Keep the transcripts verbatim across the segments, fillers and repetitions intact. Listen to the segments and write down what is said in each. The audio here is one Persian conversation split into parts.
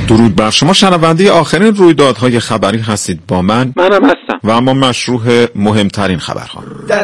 درود بر شما شنونده آخرین رویدادهای خبری هستید با من منم هستم و اما مشروع مهمترین خبرها.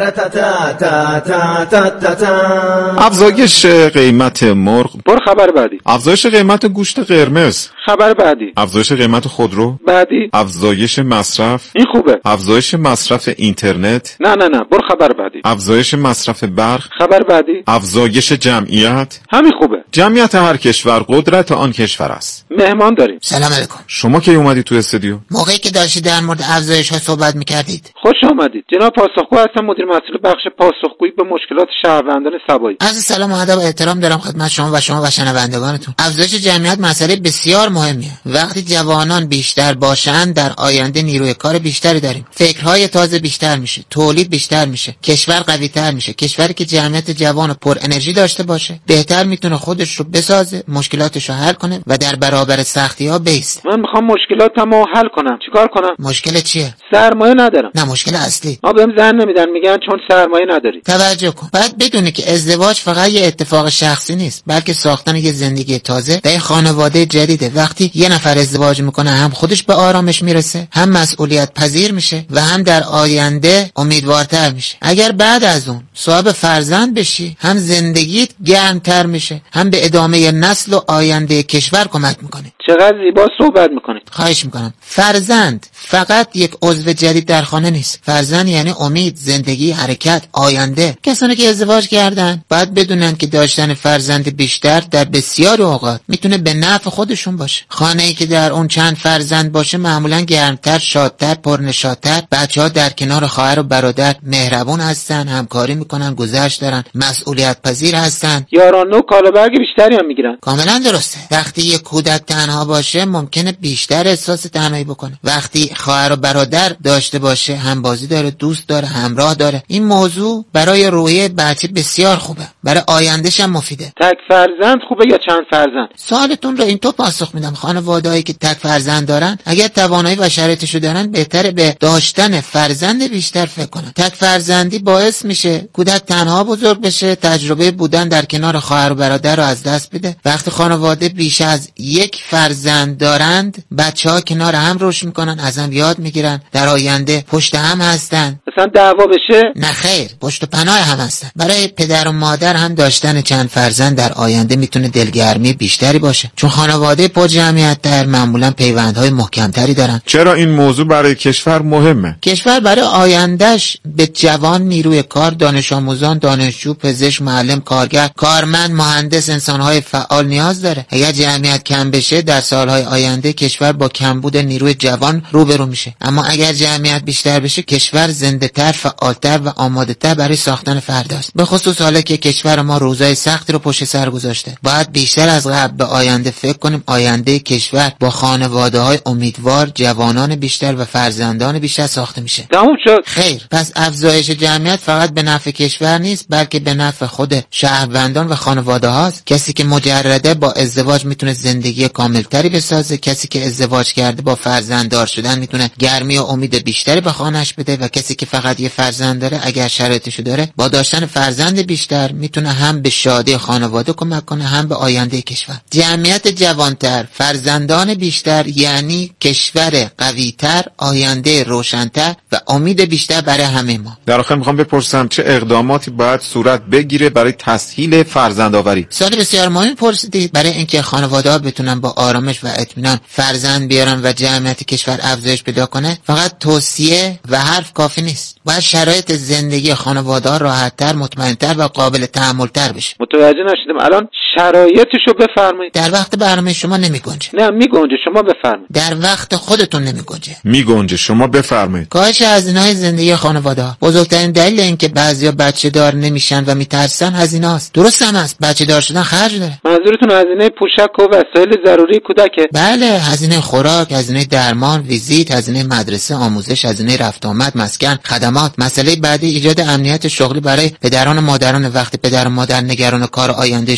افزایش قیمت مرغ. برو خبر بعدی. افزایش قیمت گوشت قرمز. خبر بعدی. افزایش قیمت خودرو. بعدی. افزایش مصرف. این خوبه. افزایش مصرف اینترنت. نه نه نه برو خبر بعدی. افزایش مصرف برق. خبر بعدی. افزایش جمعیت. همین خوبه. جمعیت هر کشور قدرت آن کشور است. مهمان داریم. سلام علیکم. شما کی اومدی تو استودیو؟ موقعی که داشتید در مورد افزایش ها صحبت میکردید. خوش آمدید. جناب پاسخگو هستم، مدیر مسئول بخش پاسخگویی به مشکلات شهروندان سبایی. عرض سلام و ادب و احترام دارم خدمت شما و شما و شنوندگانتون. افزایش جمعیت مسئله بسیار مهمیه. وقتی جوانان بیشتر باشند در آینده نیروی کار بیشتری داریم. فکرهای تازه بیشتر میشه، تولید بیشتر میشه، کشور قوی‌تر میشه. کشوری که جمعیت جوان و پر انرژی داشته باشه بهتر میتونه خودش رو بسازه، مشکلاتش رو حل کنه و در برابر سختی‌ها بیسته. من میخوام مشکلاتمو حل کنم. چیکار کنم؟ مشکل چیه؟ سرمایه ندارم. نه مشکل اصلی. ما بهم زن نمیدن، میگن چون سرمایه نداری. توجه کن. باید بدونی که ازدواج فقط یه اتفاق شخصی نیست، بلکه ساختن یه زندگی تازه و یه خانواده جدیده. وقتی یه نفر ازدواج میکنه هم خودش به آرامش میرسه، هم مسئولیت پذیر میشه و هم در آینده امیدوارتر میشه. اگر بعد از اون صاحب فرزند بشی، هم زندگیت گرمتر میشه، هم به ادامه نسل و آینده کشور کمک میکنه. چقدر زیبا صحبت میکنید. خواهش میکنم. فرزند فقط یک عضو جدید در خانه نیست. فرزند یعنی امید، زندگی، حرکت، آینده. کسانی که ازدواج کردن باید بدونن که داشتن فرزند بیشتر در بسیار اوقات میتونه به نفع خودشون باشه. خانه‌ای که در اون چند فرزند باشه معمولا گرمتر، شادتر، پرنشاطتر. بچه‌ها در کنار خواهر و برادر مهربون هستن، همکاری میکنن، گذشت دارن، مسئولیت پذیر هستن. یاران نو کالابرگ بیشتری هم میگیرن. کاملا درسته. وقتی یک کودک تنها باشه ممکنه بیشتر احساس تنهایی بکنه. وقتی خواهر و برادر داشته باشه هم بازی داره، دوست داره، همراه داره. این موضوع برای روحیه بچه بسیار خوبه، برای آیندهش هم مفیده. تک فرزند خوبه یا چند فرزند؟ سوالتون رو این تو پاسخ میدم. خانواده‌ای که تک فرزند دارن اگر توانایی و شرایطشو دارن بهتره به داشتن فرزند بیشتر فکر کنن. تک فرزندی باعث میشه کودک تنها بزرگ بشه، تجربه بودن در کنار خواهر و برادر رو از دست بده. وقتی خانواده بیش از یک فرزند دارند بچه‌ها کنار هم رشد میکنن، از هم یاد میگیرن، در آینده پشت هم هستن. مثلا دعوا بشه؟ نه خیر، پشت و پناه هم هستن. برای پدر و مادر هم داشتن چند فرزند در آینده میتونه دلگرمی بیشتری باشه، چون خانواده پر جمعیت تر معمولا پیوندهای محکمتری دارن. چرا این موضوع برای کشور مهمه؟ کشور برای آیندهش به جوان، نیروی کار، دانش آموزان، دانشجو، پزشک، معلم، کارگر، کارمند، مهندس، انسانهای فعال نیاز داره. اگر جمعیت کم بشه در سالهای آینده کشور با کمبود نیروی جوان روبرو میشه. اما اگر جمعیت بیشتر بشه کشور زنده تر، فعالتر و آماده تر برای ساختن فرداست. به خصوص حالا که کشور ما روزای سختی رو پشت سر گذاشته. باید بیشتر از قبل به آینده فکر کنیم. آینده کشور با خانواده‌های امیدوار، جوانان بیشتر و فرزندان بیشتر ساخته میشه. تموم شد. خیر، پس افزایش جمعیت فقط به نفع کشور نیست بلکه به نفع خود شهروندان و خانواده هاست. کسی که مجرده با ازدواج میتونه زندگی کاملتری بسازه. کسی که ازدواج کرده با فرزنددار شدن میتونه گرمی و امید بیشتری به خانه‌اش بده و کسی که فقط یه فرزند داره اگر شرایطشو داره با داشتن فرزند بیشتر میتونه هم به شادی خانواده کمک کنه هم به آینده کشور. جمعیت جوانتر، فرزندان بیشتر یعنی کشور قوی‌تر، آینده روشن‌تر و امید بیشتر برای همه ما. در آخر میخوام بپرسم چه اقداماتی باید صورت بگیره برای تسهیل فرزندآوری؟ سوال بسیار مهمی پرسیدید. برای اینکه خانواده‌ها بتونن با آرامش و اطمینان فرزند بیارن و جمعیت کشور افزایش پیدا کنه فقط توصیه و حرف کافی نیست. باید شرایط زندگی خانواده‌ها راحت‌تر، مطمئن‌تر و قابل تحمل‌تر بشه. متوجه نشدم. الان شرایطشو بفرمایید. در وقت برنامه شما نمی‌گنجه. نه میگنجه، شما بفرمایید. در وقت خودتون نمی‌گنجه. میگنجه، شما بفرمایید. کاهش هزینه‌های زندگی خانواده‌ها. بزرگترین دلیل اینکه بعضیا بچه‌دار نمیشن و میترسن هزینه‌است. درست هم است، بچه‌دار شدن خرج داره. منظورتون هزینه پوشک و وسایل ضروری کودکه؟ بله، هزینه خوراک، هزینه درمان، ویزیت، هزینه مدرسه، آموزش، هزینه رفت آمد، مسکن، خدمات. مسئله بعدی ایجاد امنیت شغلی برای پدران و مادران. وقتی پدر و مادر نگران کار آینده شغلشون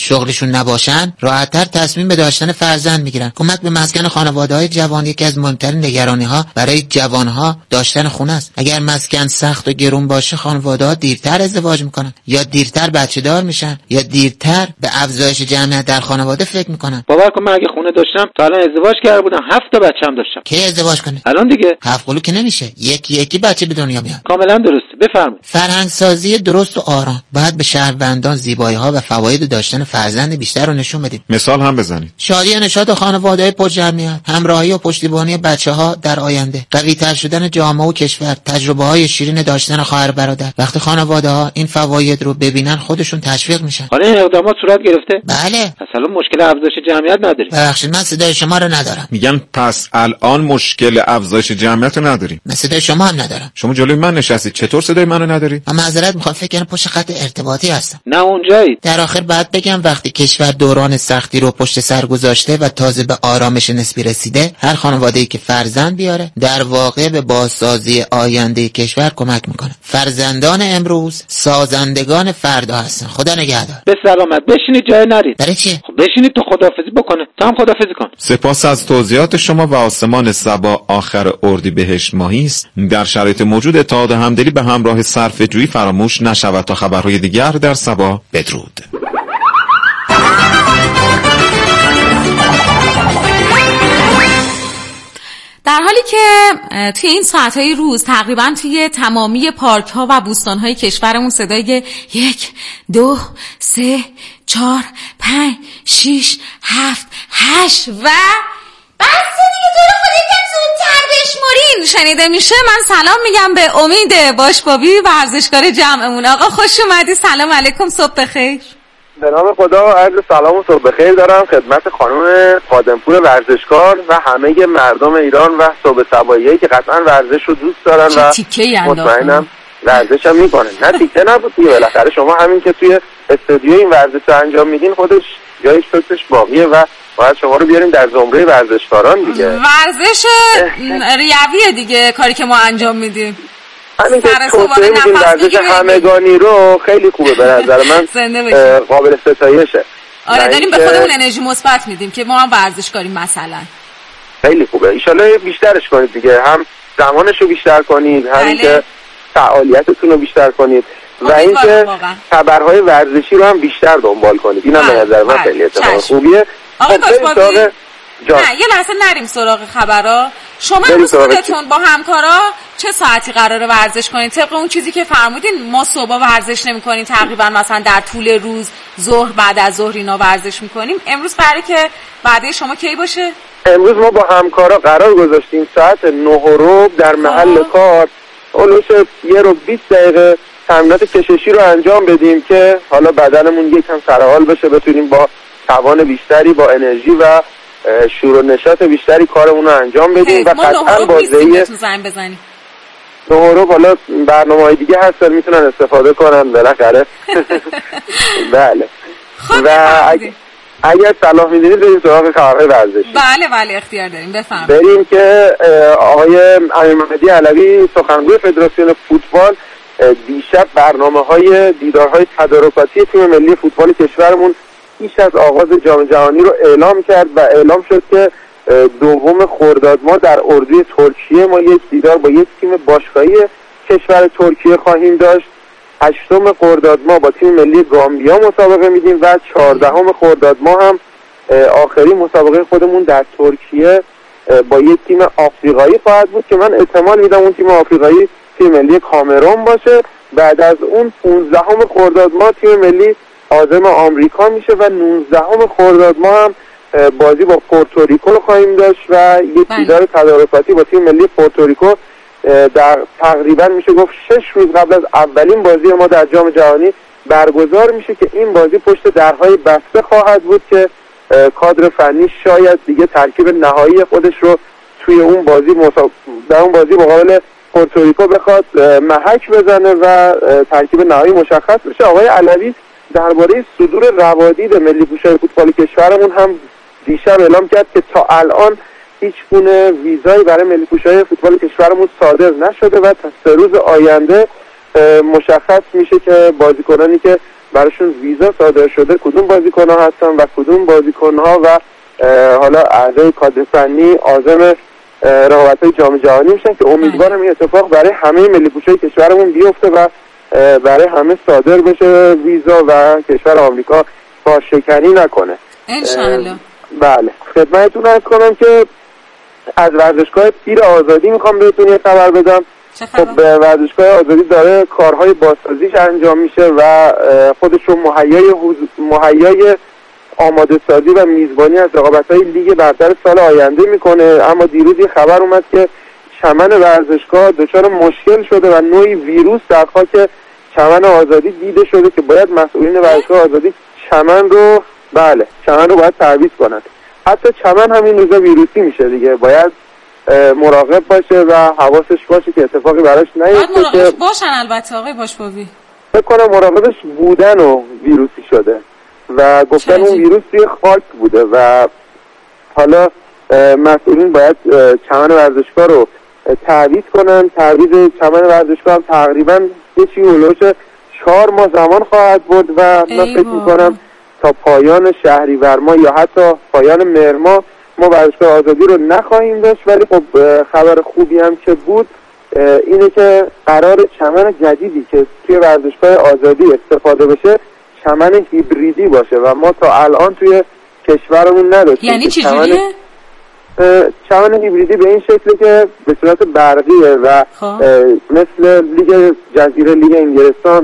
خونه‌شون نباشن راحت‌تر تصمیم به داشتن فرزند میگیرن. کمک به مسکن خانواده‌های جوان یکی از مهمترین نگرانی‌ها برای جوان‌ها داشتن خونه است. اگر مسکن سخت و گرون باشه خانواده‌ها دیرتر ازدواج میکنن یا دیرتر بچه‌دار میشن یا دیرتر به افزایش جمعیت در خانواده فکر میکنن. باور کن من اگه خونه داشتم تا الان ازدواج کرده بودم، هفت تا بچه‌م داشتم. کی ازدواج کنه؟ الان دیگه هفت قلو که نمیشه، یکی یکی بچه به دنیا میاد. کاملا درسته. بفرمایید. فرهنگ سازی درست و آرام باید به شهروندان زیبایی‌ها و فواید داشتن فرزند بیشتر رو نشون بدیم. مثال هم بزنید. شادی و نشاط خانواده‌های پرجمعیت، همراهی و پشتیبانی بچه‌ها در آینده، قوی‌تر شدن جامعه و کشور، تجربه‌های شیرین داشتن خواهر برادر. وقتی خانواده‌ها این فواید رو ببینن خودشون تشویق میشن. حالا این اقدامات صورت گرفته؟ بله. اصلا مشکل افزایش جمعیت نداریم. ببخشید من صدای شما رو ندارم. میگن پس الان مشکل افزایش جمعیت رو نداریم. من صدای شما هم ندارم. شما جلوی من نشستید، چطور صدای منو نداری؟ من معذرت میخوام، فکر کنم پشت خط ارتباطی هستم. نه اونجایی. در آخر باید بگم وقتی کشور دوران سختی رو پشت سر گذاشته و تازه به آرامش نسبی رسیده، هر خانواده‌ای که فرزند بیاره در واقع به بازسازی آینده کشور کمک میکنه. فرزندان امروز سازندگان فردا هستن. خدا نگهدار. به سلامت. بشینید جای نرید. برای چی؟ خب بشینید تو خداحافظی بکنه. تو هم خداحافظی کن. سپاس از توضیحات شما و آسمان صبا آخر اردیبهشت ماهی است. در شرایط موجود اتحاد همدلی به همراه صرفه‌جویی فراموش نشود. تا خبرهای دیگر در صبا بدرود. در حالی که توی این ساعتهای روز تقریبا توی تمامی پارک ها و بوستان های کشورمون صدای یک دو سه چهار پنج شیش هفت هشت و بس دیگه جلو خود یکم زودتر بشمرین شنیده میشه. من سلام میگم به امید باشبابی ورزشکار جمعمون. آقا خوش اومدی. سلام علیکم، صبح بخیر. به نام خدا عرض سلام و صبح بخیر دارم خدمت خانم خادمپور ورزشکار و همه مردم ایران و صبح صباحیه‌ای که قطعا ورزش رو دوست دارن و مطمئنم ورزش هم میکنن. نه تیکه نبود دیگه، بالاخره شما همین که توی استودیو این ورزش رو انجام میدین خودش جایش فکرش باقیه و باید شما رو بیاریم در زمره ورزشکاران دیگه. ورزش ریویه دیگه کاری که ما انجام میدیم. همین که توصیه میدیم ورزش همگانی رو خیلی خوبه به نظر من. قابل ستایشه. آره داریم به خودمون انرژی مثبت میدیم که ما هم ورزش کاریم مثلا. خیلی خوبه. ان شاءالله بیشترش کنید دیگه، هم زمانش رو بیشتر کنید، همین که فعالیتتون رو بیشتر کنید و اینکه خبرهای ورزشی رو هم بیشتر دنبال کنید. اینم به نظر من خیلی اتفاق خوبیه. آقای باشبابی نه یه لحظه نریم سراغ خبرها. شما امروز خودتون با همکارا چه ساعتی قراره ورزش کنید؟ طبق اون چیزی که فرمودین ما صبح ورزش نمی‌کنیم، تقریبا مثلا در طول روز ظهر بعد از ظهر اینا ورزش می‌کنیم. امروز قراره که بعد شما کی باشه؟ امروز ما با همکارا قرار گذاشتیم ساعت نه و ربع در محل کار اولش یه رو بیست دقیقه تمرینات کششی رو انجام بدیم که حالا بدنمون یکم سرحال بشه، بتونیم با توان بیشتری با انرژی و شور و نشاط بیشتری کارمون رو انجام بدیم و قطعا بازی زنگ بزنیم. نهارو حالا برنامه‌های دیگه هستن میتونن استفاده کنن بالاخره. بله. و اگه اگر صلاح می‌دونید بریم سراغ خبرهای ورزشی. بله بله اختیار داریم، بفرمایید. بریم که آقای امیرمهدی علوی سخنگوی فدراسیون فوتبال دیشب برنامه‌های دیدارهای تدارکاتی تیم ملی فوتبال کشورمون پیش از آغاز جام جهانی رو اعلام کرد و اعلام شد که دوم خرداد ما در اردوی ترکیه ما یک دیدار با یک تیم باشگاهی کشور ترکیه خواهیم داشت. هشتم خرداد ما با تیم ملی گامبیا مسابقه میدیم و چهاردهم خرداد ما هم آخرین مسابقه خودمون در ترکیه با یک تیم آفریقایی خواهد بود که من احتمال میدم اون تیم آفریقایی تیم ملی کامرون باشه. بعد از اون پانزدهم خرداد ما تیم ملی عازم آمریکا میشه و نوزدهم خرداد ما هم بازی با پورتوریکو رو خواهیم داشت و یک دیدار تدارکاتی با تیم ملی پورتوریکو در تقریبا میشه گفت شش روز قبل از اولین بازی ما در جام جهانی برگزار میشه که این بازی پشت درهای بسته خواهد بود که کادر فنی شاید دیگه ترکیب نهایی خودش رو توی اون بازی مسا... در اون بازی مقابل پورتوریکو بخواد محک بزنه و ترکیب نهایی مشخص بشه. آقای علوی درباره صدور روادید ملی پوشای فوتبال کشورمون هم دیشب اعلام کرد که تا الان هیچ گونه ویزایی برای ملی پوشای فوتبال کشورمون صادر نشده و تا سه روز آینده مشخص میشه که بازیکنانی که براشون ویزا صادر شده، کدوم بازیکن‌ها هستن و کدوم بازیکن‌ها و حالا اعضای کادر فنی عازم رقابت‌های جام جهانی میشن که امیدوارم این اتفاق برای همه ملی پوشای کشورمون بیفته و برای همه صادر بشه ویزا و کشور آمریکا پارشکنی نکنه انشالله. بله، خدمتتون عرض کنم که از ورزشگاه پیر آزادی میخوام بهتون یه خبر بدم. خب ورزشگاه آزادی داره کارهای بازسازیش انجام میشه و خودشون مهیای مهیای آماده سازی و میزبانی از رقابت‌های لیگ برتر سال آینده میکنه. اما دیروز یه خبر اومد که چمن ورزشگاه دچار مشکل شده و نوعی ویروس در خاک چمن آزادی دیده شده که باید مسئولین ورزشگاه آزادی چمن رو بله چمن رو باید تعویض کنن. حتی چمن همین روزا ویروسی میشه دیگه، باید مراقب باشه و حواسش باشه که اتفاقی براش نیفته. باید مراقبش باشن البته آقای باشباوی. فکر کنم مراقبش بودن و ویروسی شده و گفتن اون ویروس توی خاک بوده و حالا مسئولین باید چمن ورزشگاه رو تعویض کنن. تعویض چمن ورزشگاه هم تقریبا یه چی هولوش چهار ماه زمان خواهد بود و من فکر میکنم تا پایان شهریور ماه یا حتی پایان مهر ماه ما ورزشگاه آزادی رو نخواهیم داشت. ولی خب خبر خوبی هم که بود اینه که قرار چمن جدیدی که توی ورزشگاه آزادی استفاده بشه چمن هیبریدی باشه و ما تا الان توی کشورمون نداشتیم. یعنی چی جوریه؟ چمن هیبریدی به این شکلی که به صورت برقیه و مثل لیگ جزیره لیگ انگلستان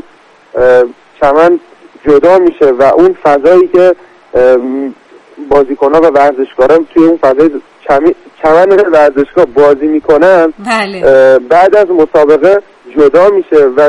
چمن جدا میشه و اون فضایی که بازیکن‌ها و ورزشکاران توی اون فضای چمن ورزشگاه بازی میکنن بله. بعد از مسابقه جدا میشه و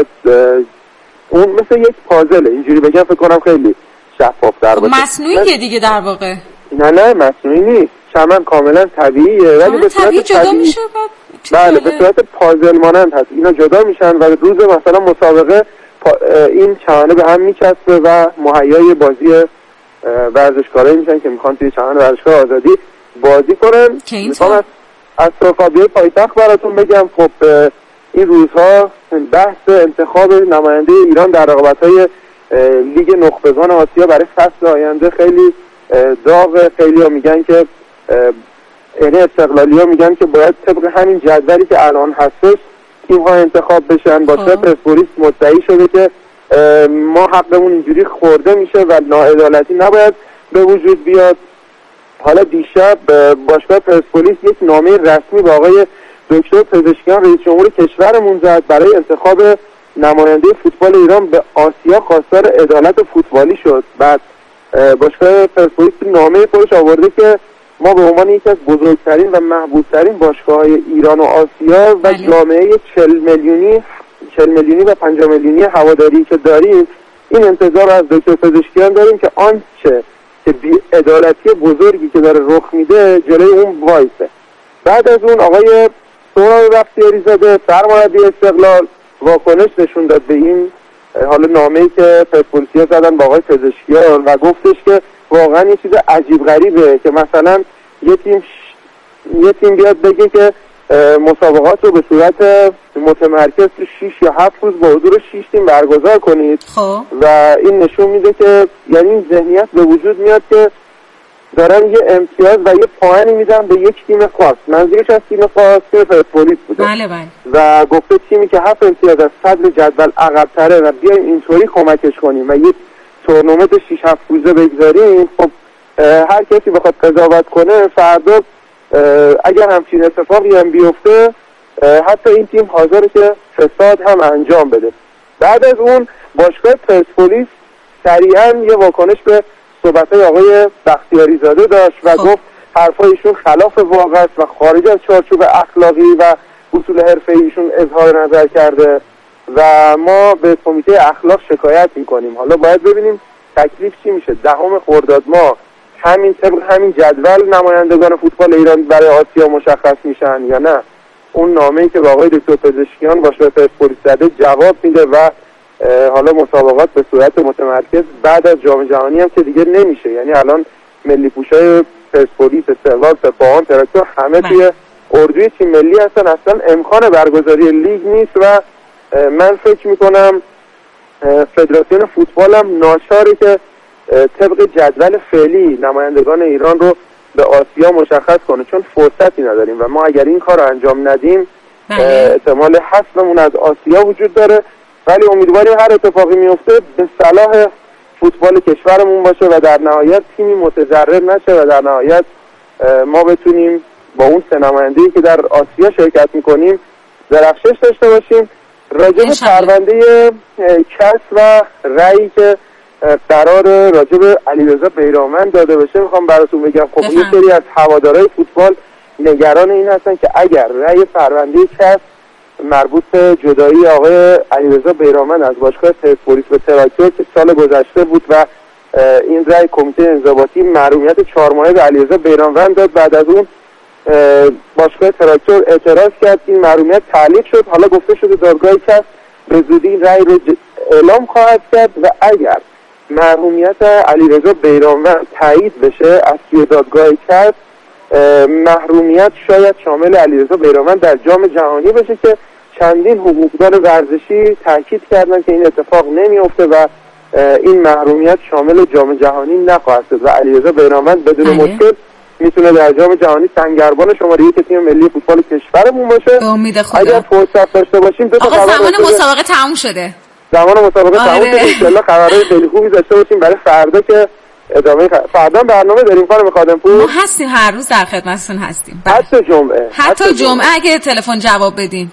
اون مثل یک پازله، اینجوری بگم فکر کنم خیلی شفاف‌تر باشه. مصنوعیه دیگه در واقع. نه نه مصنوعی نیست، چمن کاملا طبیعیه ولی به صورت جدا طبیعی میشه. بله به صورت پازل مانند هست. اینا جدا میشن و روز مثلا مسابقه این چمنه به هم میچسبه و مهیای بازی ورزشکارایی میشن که میخوان توی چمن ورزشگاه آزادی بازی کنن. میخوام از از سرخابیه پایتخت براتون بگم. خب این روزها بحث انتخاب نماینده ایران در رقابت‌های لیگ نخبگان آسیا برای فصل آینده خیلی داغ. خیلی ها میگن که یعنی استقلالی ها میگن که باید طبق همین جدولی که الان هستش تیم ها انتخاب بشن. باشگاه پرسپولیس مدعی شده که ما حقمون اینجوری خورده میشه و ناعدالتی نباید به وجود بیاد. حالا دیشب باشگاه پرسپولیس یک نامه رسمی با آقای دکتر پزشکیان رئیس جمهور کشورمون زد برای انتخاب نماینده فوتبال ایران به آسیا خواستار عدالت فوتبالی شد. بعد باشگاه پرسپولیس نامه خودش آورده که ما به عنوان یکی از بزرگترین و محبوبترین باشگاه‌های ایران و آسیا و جامعه چهل میلیونی چهل میلیونی و پنجاه میلیونی هواداری که داریم این انتظار از دکتر پزشکیان داریم که آنچه که بی‌عدالتی بزرگی که داره رخ میده جلوی اون وایسه. بعد از اون آقای سهراب بختیاری زاده سرمربی استقلال واکنش نشون داد به این حالا نامه‌ای که پرسپولیسیا زدن با آقای پزشکیان و گفتش که واقعا یه چیز عجیب غریبه که مثلا یه تیم ش... یه تیم بیاد بگه که مسابقات رو به صورت متمرکز تو شش یا هفت روز با حضور شش تیم برگزار کنید خب. و این نشون میده که یعنی این ذهنیت به وجود میاد که دارن یه امتیاز و یه پوانی میدن به یک تیم خاص. منظورش از تیم خاص تیم پرسپولیس بوده. بله بله. و گفته تیمی که هفت امتیاز از صدر جدول عقب‌تره و بیایم اینطوری کمکش کنیم و یه تورنمنت شش هفت روزه بگذاریم. خب هر کسی بخواد قضاوت کنه فردا اگر همچین اتفاقی هم بیفته حتی این تیم حاضره که فساد هم انجام بده. بعد از اون باشگاه پرسپولیس سریعا یه واکنش به صحبت‌های آقای بختیاری زاده داشت و گفت حرفایشون خلاف واقع است و خارج از چارچوب اخلاقی و اصول حرفه‌ایشون اظهار نظر کرده و ما به کمیته اخلاق شکایت می‌کنیم. حالا باید ببینیم تکلیف چی میشه. دهم خرداد ماه همین طبق همین جدول نمایندگان فوتبال ایران برای آسیا مشخص میشن یا نه. اون نامه‌ای که با آقای دکتر پزشکیان باشگاه پرسپولیس زده جواب میده و حالا مسابقات به صورت متمرکز بعد از جام جهانی هم که دیگه نمیشه. یعنی الان ملی پوشای پرسپولیس، استقلال، سپاهان، تراکتور همه توی اردوی تیم ملی هستن. اصلا امکان برگزاری لیگ نیست و من فکر میکنم فدراسیون فوتبال هم ناچاره که طبق جدول فعلی نمایندگان ایران رو به آسیا مشخص کنه، چون فرصتی نداریم و ما اگر این کار رو انجام ندیم احتمال حذفمون از آسیا وجود داره. ولی امیدواریم هر اتفاقی میفته به صلاح فوتبال کشورمون باشه و در نهایت تیمی متضرر نشه و در نهایت ما بتونیم با اون سه نماینده‌ای که در آسیا شرکت میکنیم درخشش داشته باشیم. راجع به پرونده کس و رأیی که قرار راجع به علیرضا بیرانوند داده بشه میخوام براتون بگم. خب یه سری از هوادارهای فوتبال نگران این هستن که اگر رأی پرونده کس مربوط به جدایی آقای علیرضا بیرانوند از باشگاه پرسپولیس به تراکتور که سال گذشته بود و این رأی کمیته انضباطی محرومیت چهار ماهه به علیرضا بیرانوند داد، بعد از اون باشگاه تراکتور اعتراض کرد، این محرومیت تعلیق شد. حالا گفته شده دادگاه کس به زودی این رأی رو اعلام خواهد کرد و اگر محرومیت علیرضا بیرانوند تایید بشه از سوی دادگاه کس، محرومیت شاید شامل علیرضا بیرانوند در جام جهانی بشه که چندین حقوقدان ورزشی تاکید کردن که این اتفاق نمیفته و این محرومیت شامل جام جهانی نخواهد شد و علیرضا بیرانوند بدون مشکل میتونه در جام جهانی سنگربان شماره یک تیم ملی فوتبال کشورمون باشه. به امید خدا. اگر فرصت داشته باشیم دو تا خبر زمان مسابقه تموم شده. زمان مسابقه تموم شده. ان شاء الله خبرهای خیلی خوبی داشته باشیم برای فردا که ادامه خ... فردا برنامه داریم. خانم خادمپور ما هستیم، هر روز در خدمتتون هستیم. حتی جمعه. حتی, حتی جمعه اگه تلفن جواب بدین.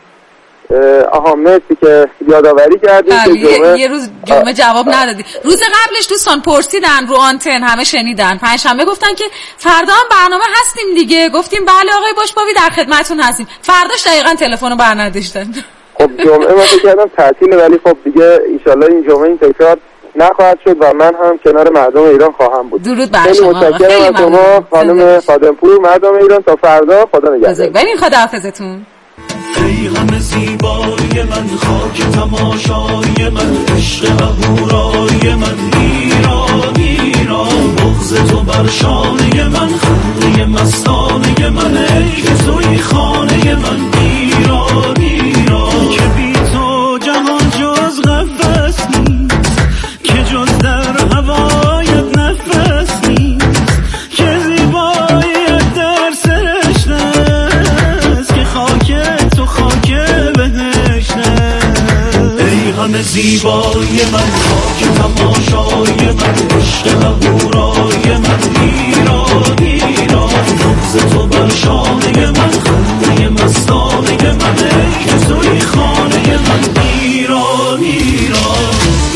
آها مرسی که یادآوری کردید که جمعه یه روز جمعه جواب ندادی. روز قبلش دوستان پرسیدن رو آنتن، همه شنیدن، پنجشنبه گفتن که فردا هم برنامه هستیم دیگه، گفتیم بله آقای باشباوی در خدمتتون هستیم. فرداش دقیقاً تلفنو برنداشتن. خب جمعه من فکر کردم تعطیله، ولی خب دیگه ان شاءالله این جمعه این تکرار نخواهد شد و من هم کنار مردم ایران خواهم بود. درود بر شما. خیلی متشکرم از شما خانم خادمپور. مردم ایران تا فردا، خدا نگهدار. ببین خداحافظتون. ای همه زیبای من، خاک تماشای من، عشق اهورای من، ایران ایران، بغض تو بر شانه من، خنده مستانه من، ای که توی خانه من، ایران ایران، که بی تو جهان جز قفس نیست، که جز در هوایت نفس نیست، که زیبایت در سرشته است، که خاک تو خاک بهشته. ای همه زیبای من، خاک تماشای من، عشق اهورای من، ایران ایران، بغض تو بر شانه من، خنده مستانه من، ای که توی خانه من، ایران ایران.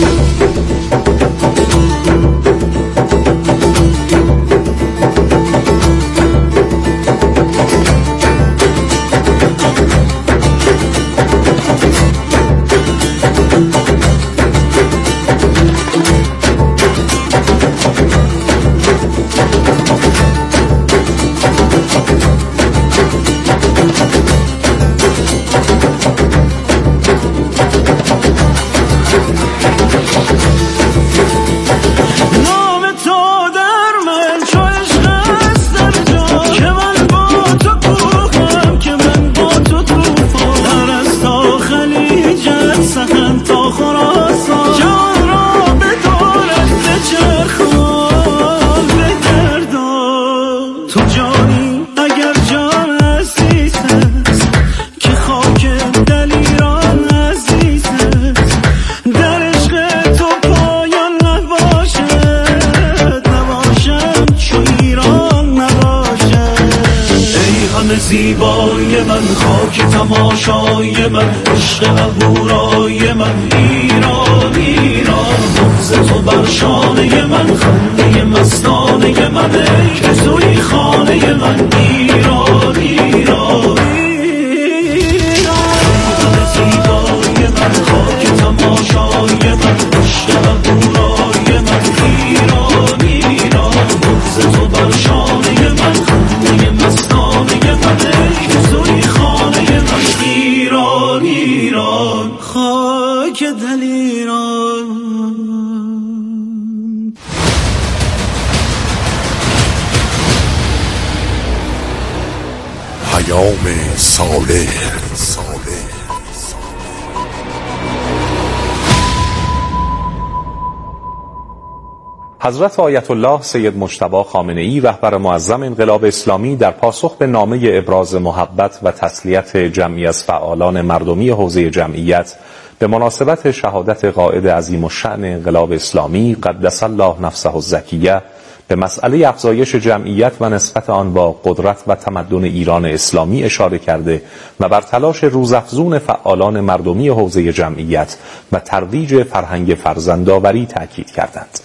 زیبای من، خاک تماشای من، عشق اهورای من، ایران ایران، بغض تو بر شانه من، خنده مستانه من، ای که توی خانه من، ایران ایران ایران. زیبای من، خاک تماشای من، عشق اهورای من، ایران ایران، بغض تو بر شانه من، خنده مستانه من، ای که توی خانه من، ایران ایران، خاک دل ایران. پیام صالح. حضرت آیت الله سید مجتبی خامنه‌ای رهبر معظم انقلاب اسلامی در پاسخ به نامه ابراز محبت و تسلیت جمعی از فعالان مردمی حوزه جمعیت به مناسبت شهادت قائد عظیم الشأن انقلاب اسلامی قدس الله نفسه الزکیه به مسئله افزایش جمعیت و نسبت آن با قدرت و تمدن ایران اسلامی اشاره کرده و بر تلاش روزافزون فعالان مردمی حوزه جمعیت و ترویج فرهنگ فرزندآوری تاکید کردند.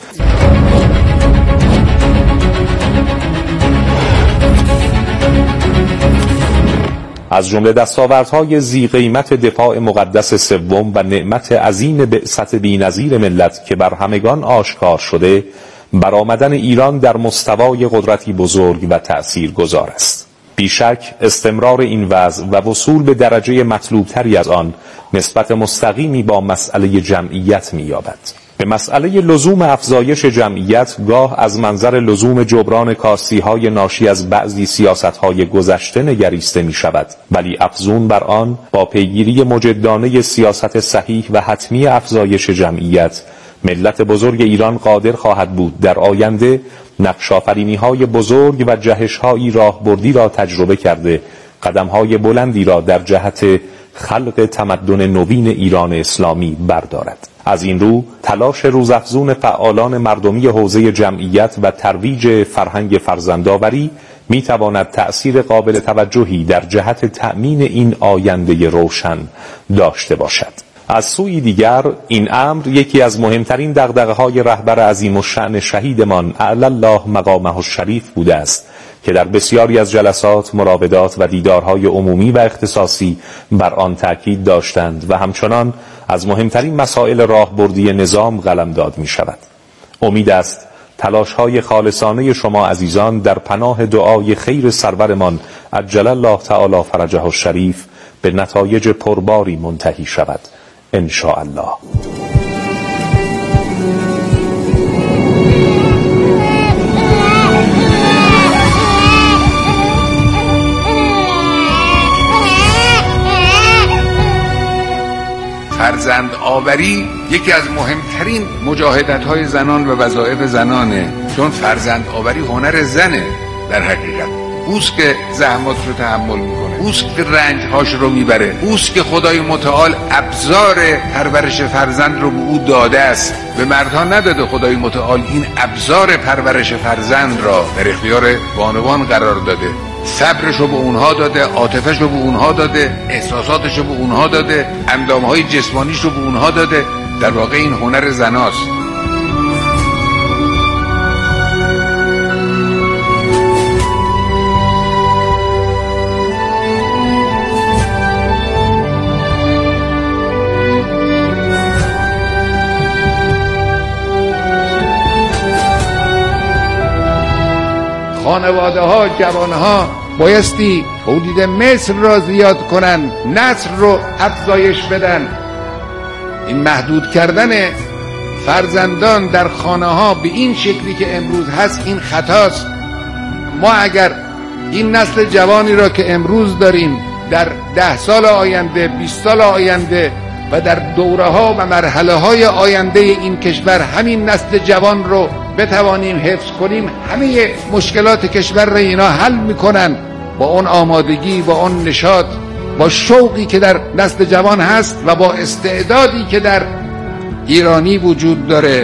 از جمله دستاوردهای ذی قیمت دفاع مقدس سوم و نعمت عظیم بعثت بی‌نظیر ملت که بر همگان آشکار شده، برآمدن ایران در مستوای قدرتی بزرگ و تأثیرگذار است. بیشک استمرار این وضع و وصول به درجه مطلوبتری از آن نسبت مستقیمی با مسئله جمعیت می‌یابد. به مسئله لزوم افزایش جمعیت گاه از منظر لزوم جبران کاستی‌های ناشی از بعضی سیاست‌های گذشته نگریسته می‌شود، ولی افزون بر آن با پیگیری مجدانه سیاست صحیح و حتمی افزایش جمعیت، ملت بزرگ ایران قادر خواهد بود در آینده نقش‌آفرینی‌های بزرگ و جهش‌هایی راهبردی را تجربه کرده، قدم‌های بلندی را در جهت خلق تمدن نوین ایران اسلامی بردارد. از این رو تلاش روزافزون فعالان مردمی حوزه جمعیت و ترویج فرهنگ فرزندآوری می‌تواند تأثیر قابل توجهی در جهت تأمین این آینده روشن داشته باشد. از سوی دیگر این امر یکی از مهمترین دغدغه‌های رهبر عظیم الشأن شهیدمان اعلی الله مقامه الشریف بوده است که در بسیاری از جلسات، مراودات و دیدارهای عمومی و اختصاصی بر آن تاکید داشتند و همچنان از مهمترین مسائل راهبردی نظام قلمداد می شود. امید است تلاش‌های خالصانه شما عزیزان در پناه دعای خیر سرورمان عجل الله تعالی فرجه الشریف به نتایج پرباری منتهی شود ان شاء الله. فرزند آوری یکی از مهمترین مجاهدت های زنان و وظایف زنانه، چون فرزند آوری هنر زنه. در حقیقت اوست که زحمات رو تحمل میکنه، اوست که رنج هاش رو میبره، اوست که خدای متعال ابزار پرورش فرزند رو به او داده است. به مردها نداده خدای متعال این ابزار پرورش فرزند را در اختیار بانوان قرار داده. صبرشو به اونها داده، عاطفه‌شو به اونها داده، احساساتشو به اونها داده، اندامهای جسمانیشو به اونها داده. در واقع این هنر زناست. خانواده ها، جوان ها بایستی تولید مثل را زیاد کنن، نسل رو افزایش بدن. این محدود کردن فرزندان در خانه ها به این شکلی که امروز هست این خطاست. ما اگر این نسل جوانی را که امروز داریم در ده سال آینده، بیست سال آینده و در دوره ها و مرحله های آینده این کشور همین نسل جوان رو بتوانیم حفظ کنیم، همه مشکلات کشور را اینا حل میکنن با اون آمادگی، با اون نشاط، با شوقی که در نسل جوان هست و با استعدادی که در ایرانی وجود داره.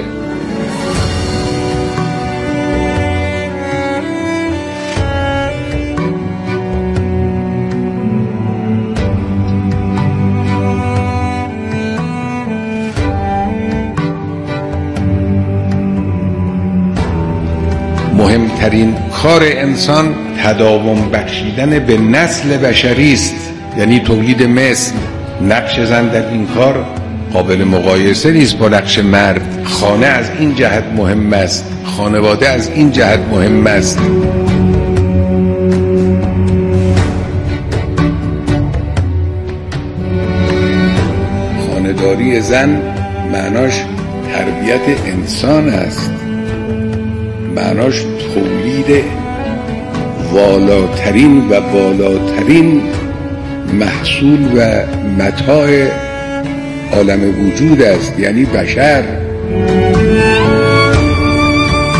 مهمترین کار انسان تداوم بخشیدن به نسل بشری است، یعنی تولید مثل. نقش زن در این کار قابل مقایسه نیست با نقش مرد. خانه از این جهت مهم است، خانواده از این جهت مهم است. خانه‌داری زن معناش تربیت انسان است، معناش تولید والاترین و بالاترین محصول و متاع عالم وجود است، یعنی بشر.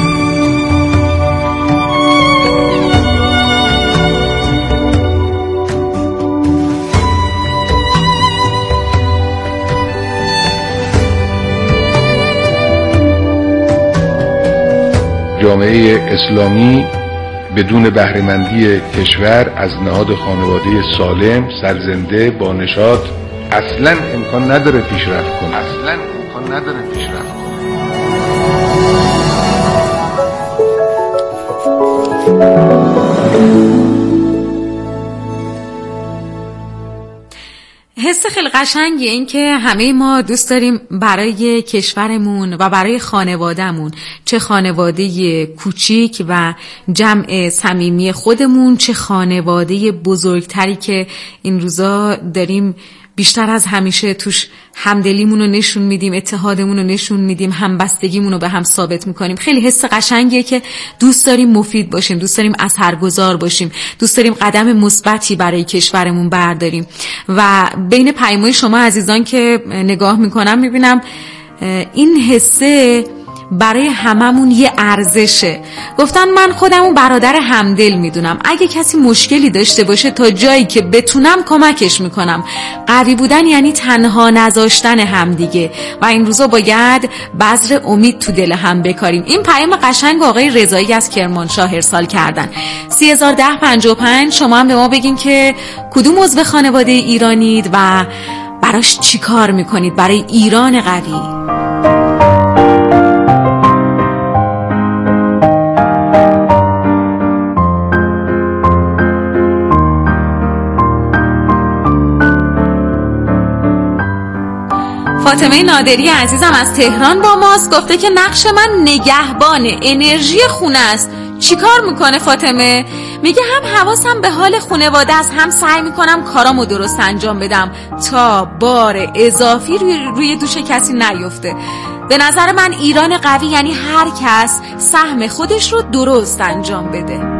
جامعه اسلامی بدون بهره‌مندی کشور از نهاد خانواده سالم، سرزنده، با نشاط اصلا امکان نداره پیشرفت کنه. اصلا امکان نداره پیشرفت کنه. حس خیلی قشنگیه این که همه ما دوست داریم برای کشورمون و برای خانوادهمون، چه خانواده کوچیک و جمع صمیمی خودمون، چه خانواده بزرگتری که این روزا داریم بیشتر از همیشه توش همدلیمون رو نشون میدیم، اتحادمون رو نشون میدیم، همبستگیمون رو به هم ثابت میکنیم. خیلی حس قشنگیه که دوست داریم مفید باشیم، دوست داریم اثرگذار باشیم، دوست داریم قدم مثبتی برای کشورمون برداریم. و بین پیام‌های شما عزیزان که نگاه میکنم میبینم این حسه برای هممون یه ارزشه. گفتن من خودمو برادر همدل میدونم، اگه کسی مشکلی داشته باشه تا جایی که بتونم کمکش میکنم. قوی بودن یعنی تنها نذاشتن همدیگه و این روزا باید بذر امید تو دل هم بکاریم. این پیام قشنگ آقای رضایی از کرمانشاه ارسال کردن. سی هزار و ده پنجاه و پنج شما هم به ما بگین که کدوم عضو خانواده ایرانید و براش چی کار میکنید برای ایران قوی. فاطمه نادری عزیزم از تهران با ماست، گفته که نقش من نگهبان انرژی خونه است. چی کار میکنه فاطمه؟ میگه هم حواسم به حال خانواده است، هم سعی میکنم کارامو درست انجام بدم تا بار اضافی روی, روی دوش کسی نیفته. به نظر من ایران قوی یعنی هر کس سهم خودش رو درست انجام بده.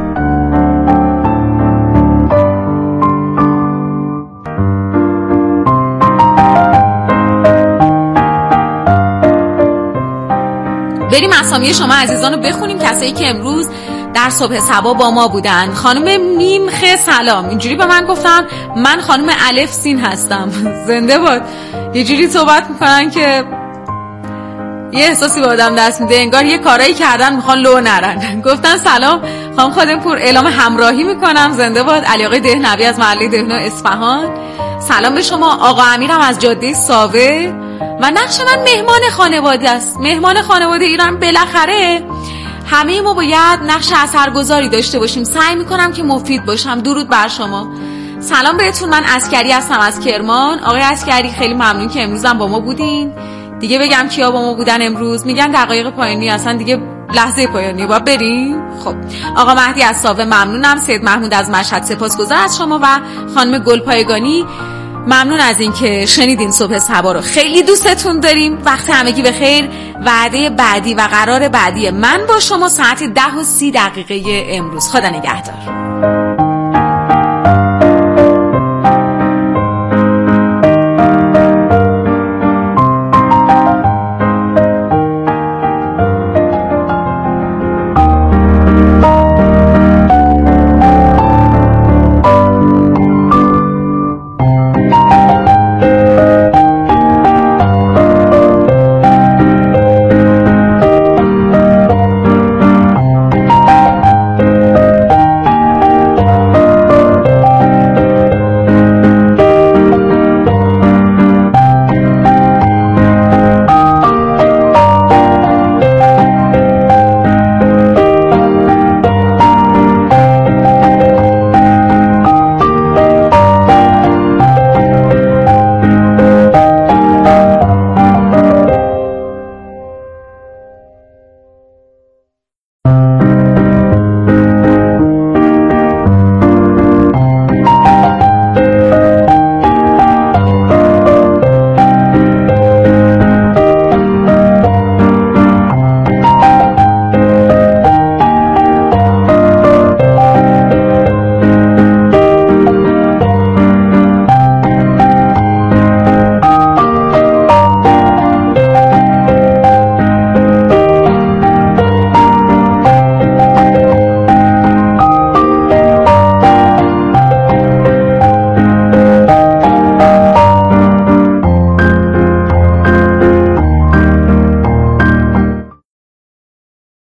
بریم اسامی شما عزیزان رو بخونیم، کسایی که امروز در صبح صبا با ما بودن. خانم میمخ سلام، اینجوری به من گفتن من خانم الف سین هستم. زنده باد. یه جوری صحبت میکنن که یه احساسی به آدم دست میده انگار یه کارایی کردن میخوان لو نرن. گفتن سلام خانم خادم پور، اعلام همراهی میکنم. زنده باد. علی آقای دهنوی از محله دهنا اصفهان، سلام به شما. آقا امیرم از جاده ساوه و نقش من مهمان خانواده است. مهمان خانواده ایران. بالاخره همه ما باید نقش اثرگذاری داشته باشیم. سعی میکنم که مفید باشم. درود بر شما. سلام بهتون، من عسکری هستم از کرمان. آقای عسکری خیلی ممنون که امروزم با ما بودین. دیگه بگم کیا با ما بودن امروز؟ میگن دقایق پایانی هستن دیگه، لحظه پایانی باید بریم. خب آقا مهدی از ساوه ممنونم. سید محمود از مشهد سپاسگزار از شما و خانم گلپایگانی ممنون از این که شنیدین صبح صبا رو. خیلی دوستتون داریم. وقت همگی به خیر. وعده بعدی و قرار بعدی من با شما ساعت ده و سی دقیقه امروز. خدا نگهدار.